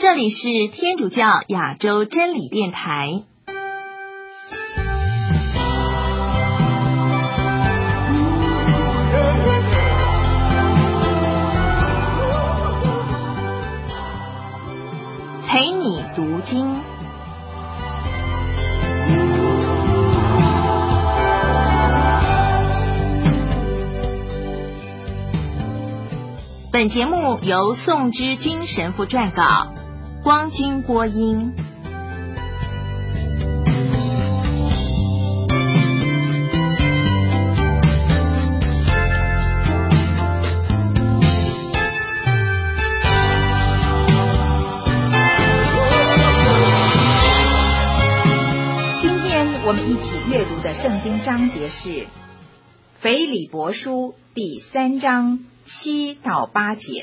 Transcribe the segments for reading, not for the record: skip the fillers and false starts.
这里是天主教亚洲真理电台。陪你读经。本节目由宋之君神父撰稿，光君播音。 今天我们一起阅读的圣经章节是腓立伯书第3章7到8节。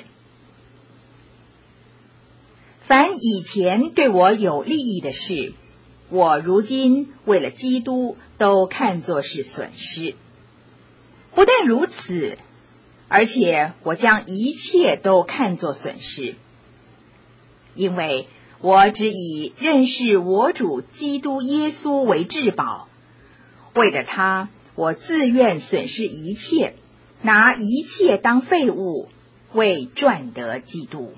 凡以前对我有利益的事，我如今为了基督都看作是损失。不但如此，而且我将一切都看作损失，因为我只以认识我主基督耶稣为至宝，为了他，我自愿损失一切，拿一切当废物，为赚得基督。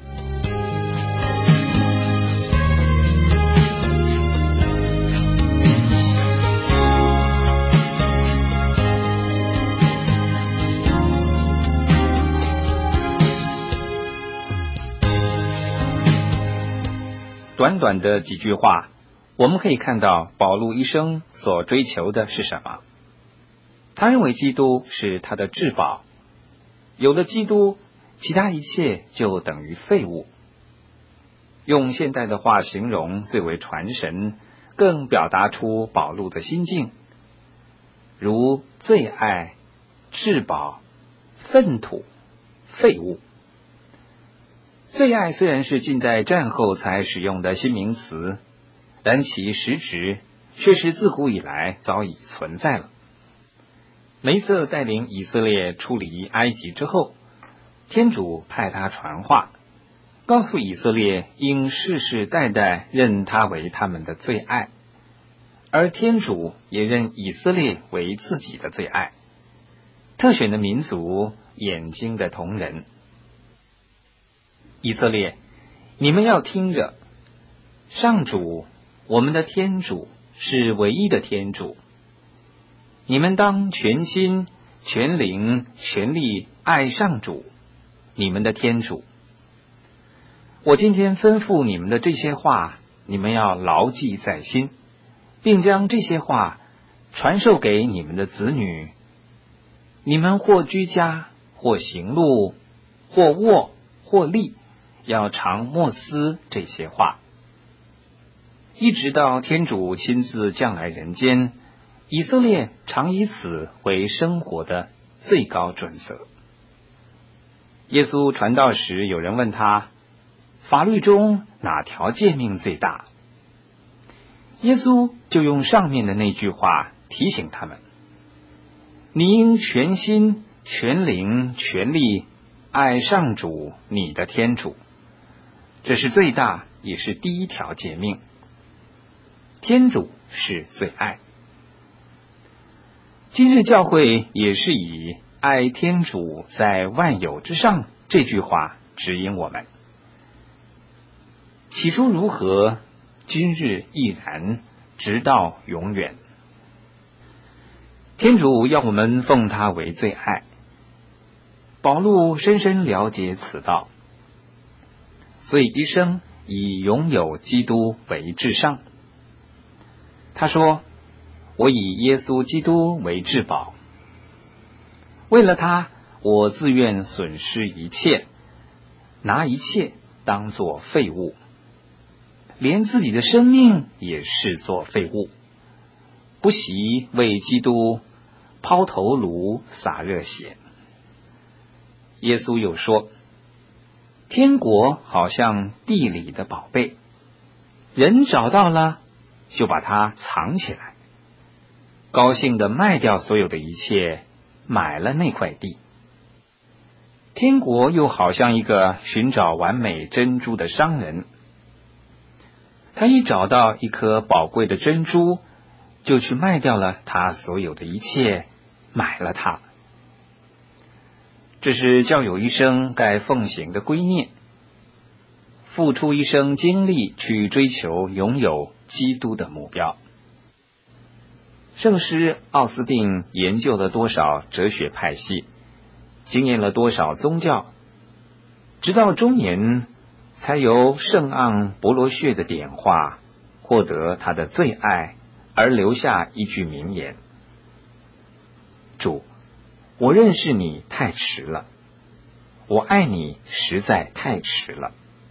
短短的几句话，我们可以看到保禄一生所追求的是什么。他认为基督是他的至宝，有了基督，其他一切就等于废物。用现代的话形容最为传神，更表达出保禄的心境，如最爱、至宝、粪土、废物。最爱虽然是近代战后才使用的新名词，但其实质却是自古以来早已存在了。梅瑟带领以色列出离埃及之后，天主派他传话，告诉以色列应世世代代认他为他们的最爱，而天主也认以色列为自己的最爱，特选的民族，眼睛的瞳人。以色列，你们要听着，上主，我们的天主是唯一的天主，你们当全心、全灵、全力爱上主，你们的天主。我今天吩咐你们的这些话，你们要牢记在心，并将这些话传授给你们的子女。你们或居家，或行路，或卧，或立，要常默思这些话，一直到天主亲自降来人间，以色列常以此为生活的最高准则。耶稣传道时，有人问他，法律中哪条诫命最大？耶稣就用上面的那句话提醒他们，你应全心、全灵、全力爱上主你的天主，这是最大也是第一条诫命。天主是最爱。今日教会也是以爱天主在万有之上这句话指引我们。起初如何，今日亦然，直到永远。天主要我们奉他为最爱。保禄深深了解此道，所以一生以拥有基督为至上。他说，我以耶稣基督为至宝，为了他，我自愿损失一切，拿一切当作废物，连自己的生命也视作废物，不惜为基督抛头颅洒热血。耶稣又说，天国好像地里的宝贝，人找到了就把它藏起来，高兴地卖掉所有的一切，买了那块地。天国又好像一个寻找完美珍珠的商人， 他一找到一颗宝贵的珍珠，就去卖掉了他所有的一切，买了它。这是教友一生该奉行的圭臬，付出一生精力去追求拥有基督的目标。圣师奥斯定研究了多少哲学派系，经验了多少宗教，直到中年才由圣盎伯罗血的点化获得他的最爱，而留下一句名言：主，我认识你太迟了，我爱你实在太迟了。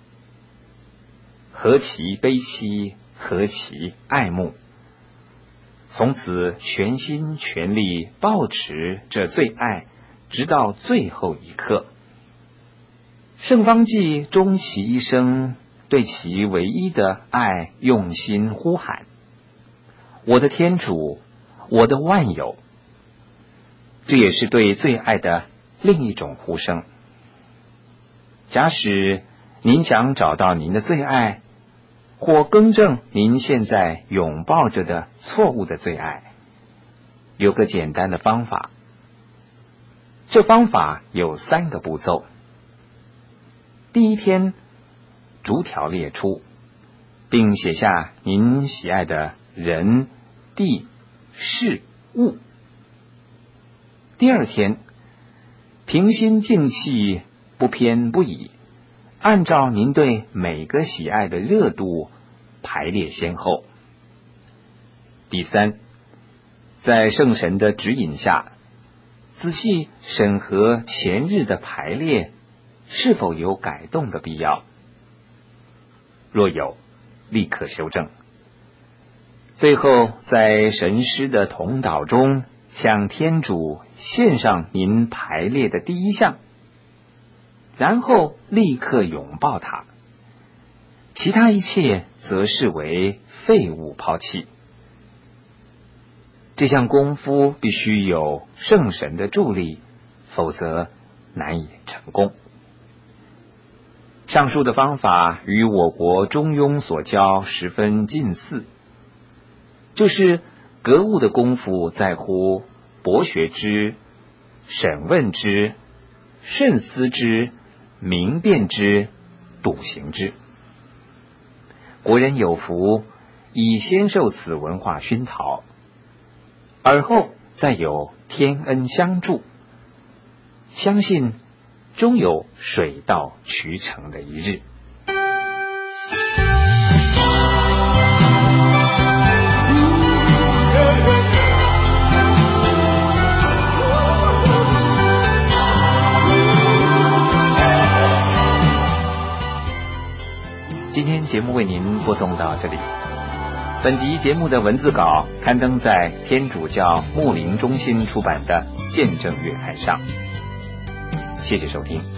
何其悲戚，何其爱慕！从此全心全力抱持这最爱，直到最后一刻。圣方济终其一生，对其唯一的爱用心呼喊：我的天主，我的万有。这也是对最爱的另一种呼声。假使您想找到您的最爱，或更正您现在拥抱着的错误的最爱，有个简单的方法。这方法有3个步骤。第一天，逐条列出，并写下您喜爱的人、地、事、物。第二天，平心静气，不偏不倚，按照您对每个喜爱的热度排列先后。第三，在圣神的指引下，仔细审核前日的排列是否有改动的必要，若有，立刻修正。最后在神师的同祷中，向天主献上您排列的第一项，然后立刻拥抱它，其他一切则视为废物抛弃。这项功夫必须有圣神的助力，否则难以成功。上述的方法与我国中庸所教十分近似，就是格物的功夫在乎博学之、审问之、慎思之、明辨之、笃行之。国人有福，已先受此文化熏陶，而后再有天恩相助，相信终有水到渠成的一日。今天节目为您播送到这里。本集节目的文字稿刊登在天主教牧灵中心出版的《见证月刊》上。谢谢收听。